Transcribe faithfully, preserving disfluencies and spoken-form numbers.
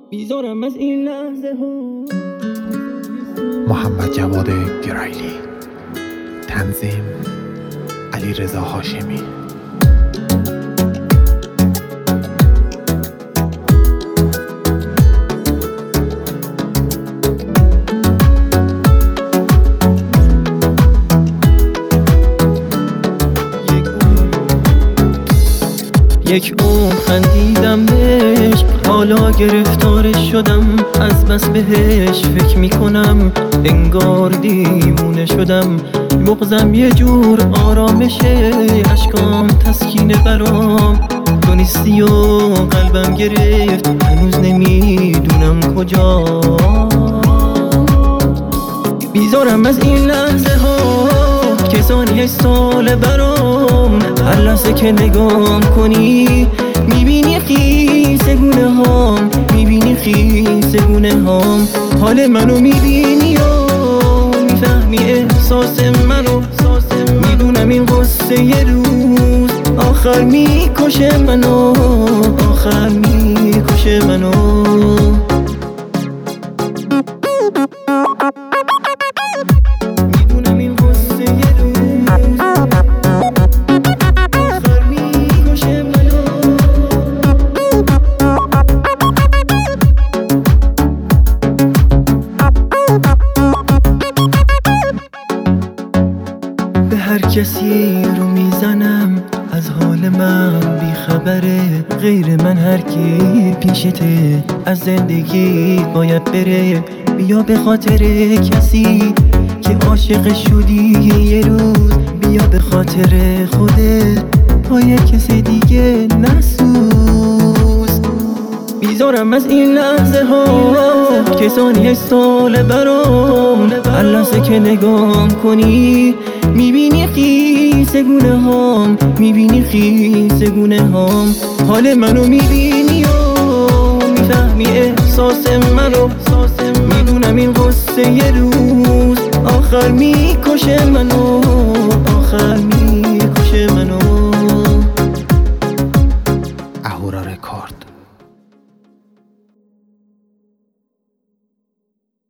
بیزارم از این لحظه ها. محمد جواد گرایلی، تنظیم علیرضا هاشمی. یک عمر خندیدم بهش، حالا گرفتارش شدم. از بس بهش فکر میکنم انگار دیوونه شدم. مغزم یه جور آرامشه، اشکام تسکین برام. تو نیستی و قلبم گرفت، هنوز نمیدونم کجا. بیزارم از این لحظه ها که ثانیه سال برام. هر لحظه که نگام کنی میبینی خیس گونه هام، میبینی خیس گونه هام. حال منو میبینی و میفهمی احساس منو. میدونم این قصه یه روز آخر میکشه منو، آخر میکشه منو. هر کسی رو میزنم از حال من بیخبره، غیر من هر کی پیشته از زندگی باید بره. بیا به خاطر کسی که عاشق شدی یه روز، بیا به خاطر خودت پای کسی دیگه نسوز. بیزارم از این لحظه ها که ثانیه سال برام. هر لحظه که نگام کنی میبینی خیس گونه هام، میبینی خیس گونه هام. حال منو میبینی و میفهمی احساس منو. میدونم این قصه یه روز آخر میکشه منو، آخر میکشه